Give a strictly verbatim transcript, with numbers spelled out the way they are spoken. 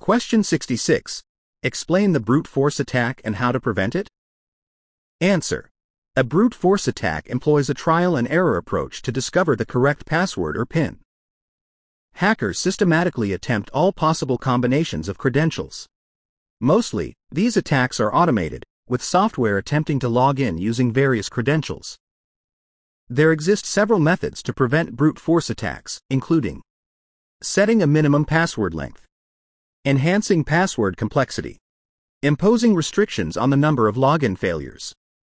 Question sixty-six. Explain the brute force attack and how to prevent it. Answer. A brute force attack employs a trial and error approach to discover the correct password or PIN. Hackers systematically attempt all possible combinations of credentials. Mostly, these attacks are automated, with software attempting to log in using various credentials. There exist several methods to prevent brute force attacks, including setting a minimum password length, enhancing password complexity, imposing restrictions on the number of login failures,